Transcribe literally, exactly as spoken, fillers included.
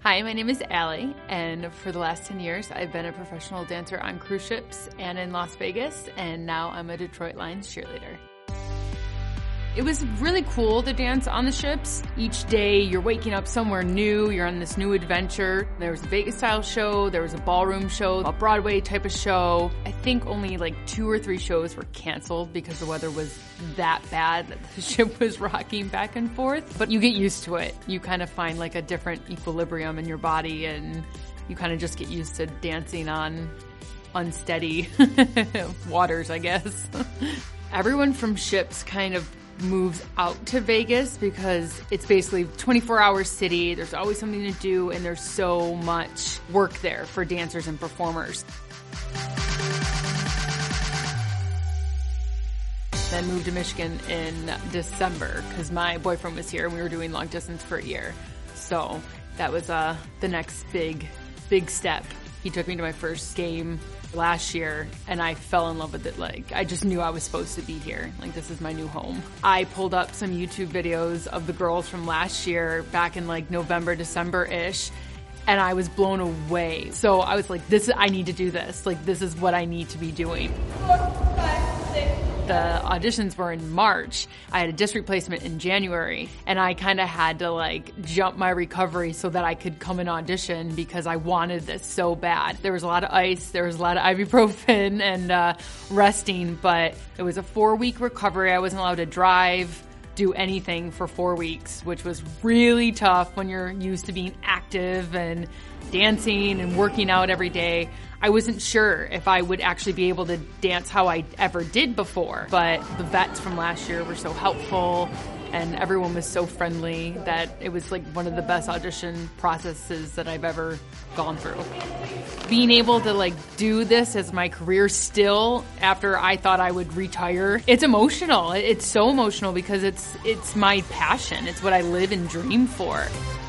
Hi, my name is Allie, and for the last ten years, I've been a professional dancer on cruise ships and in Las Vegas, and now I'm a Detroit Lions cheerleader. It was really cool to dance on the ships. Each day you're waking up somewhere new, you're on this new adventure. There was a Vegas-style show, there was a ballroom show, a Broadway type of show. I think only like two or three shows were canceled because the weather was that bad that the ship was rocking back and forth. But you get used to it. You kind of find like a different equilibrium in your body, and you kind of just get used to dancing on unsteady waters, I guess. Everyone from ships kind of moves out to Vegas because it's basically a twenty-four hour city. There's always something to do, and there's so much work there for dancers and performers. Then moved to Michigan in December because my boyfriend was here and we were doing long distance for a year. So that was uh, the next big, big step. He took me to my first game last year, and I fell in love with it. Like, I just knew I was supposed to be here. Like, this is my new home. I pulled up some YouTube videos of the girls from last year back in like November, December-ish, and I was blown away. So I was like, this, I need to do this. Like, this is what I need to be doing. Four, five, six. The auditions were in March. I had a disc replacement in January, and I kind of had to like jump my recovery so that I could come and audition because I wanted this so bad. There was a lot of ice, there was a lot of ibuprofen and uh, resting, but it was a four week recovery. I wasn't allowed to drive, do anything for four weeks, which was really tough when you're used to being active and dancing and working out every day. I wasn't sure if I would actually be able to dance how I ever did before, but the vets from last year were so helpful and everyone was so friendly that it was like one of the best audition processes that I've ever gone through. Being able to like do this as my career still after I thought I would retire, it's emotional. It's so emotional because it's it's my passion. It's what I live and dream for.